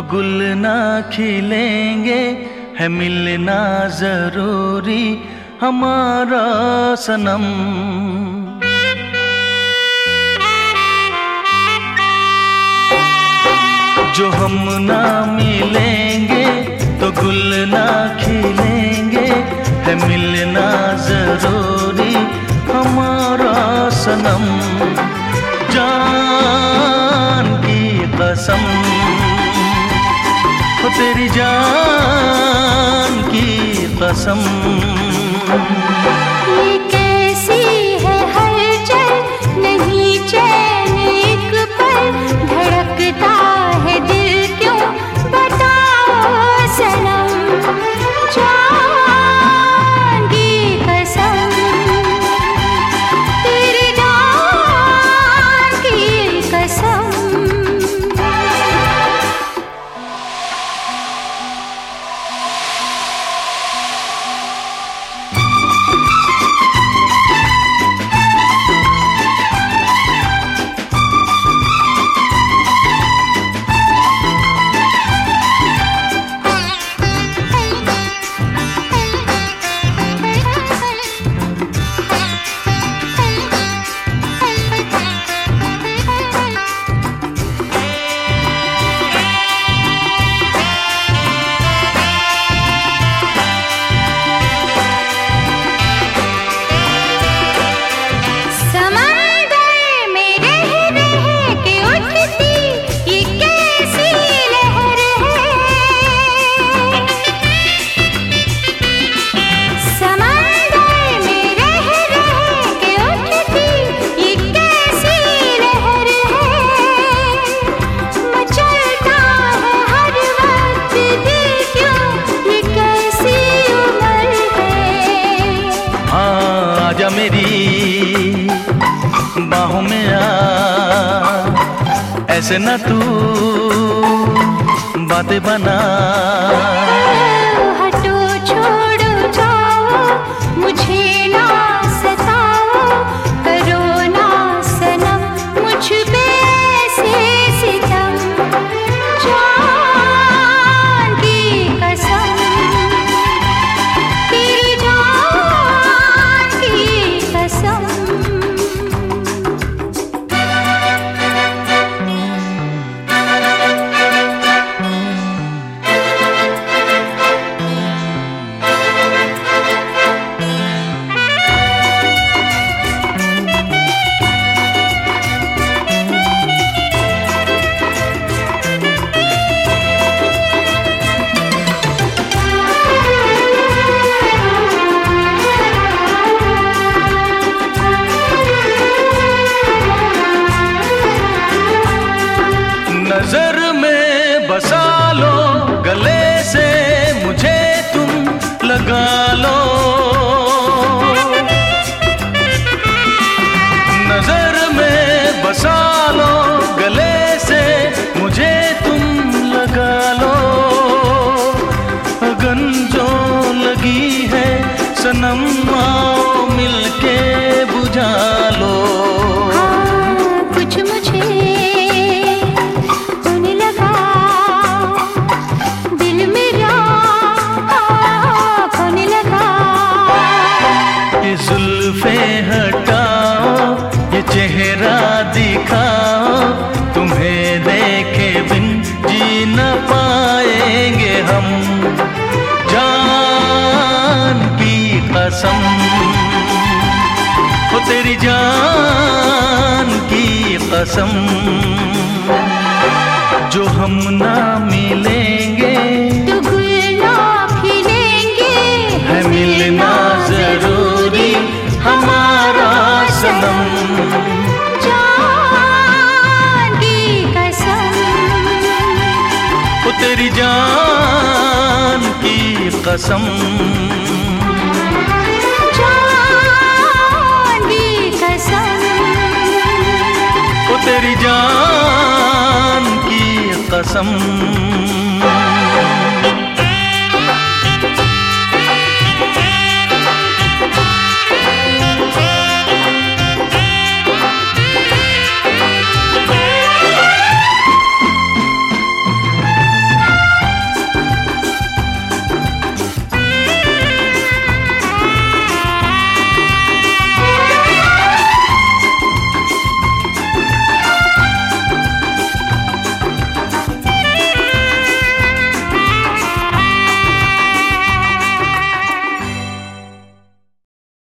गुल ना खिलेंगे, है मिलना जरूरी हमारा सनम। जो हम ना मिलेंगे तो गुल ना खिलेंगे, है मिलना जरूरी हमारा सनम। जान की कसम, हो तेरी जान की कसम। ये कैसी है हलचल, नहीं चैन एक पल, धड़कता है दिल क्यों बताओ सनम। जान की कसम, तेरी जान की कसम। आजा मेरी बाहों में आ, ऐसे ना तू बातें बना। हटो छोड़ो जाओ, मुझे ना सताओ, करो ना सनम मुझ पे ऐसे सितम। जान की कसम, तेरी जान की कसम। नजर में बसा लो, गले से मुझे तुम लगा लो। नजर में बसा लो, गले से मुझे तुम लगा लो। अगन जो लगी है सनम आओ मिलके बुझा लो। कुछ मुझे जुल्फे हटाओ, ये चेहरा दिखाओ, तुम्हें देखे बिन जी न पाएंगे हम। जान की कसम, हो तेरी जान की कसम। जो हम ना मिलेंगे तो गुल ना खिलेंगे, है मिलना जरूरी हमारा सनम। जान की कसम, वो तेरी जान की कसम। जान की कसम, वो तेरी जान की कसम।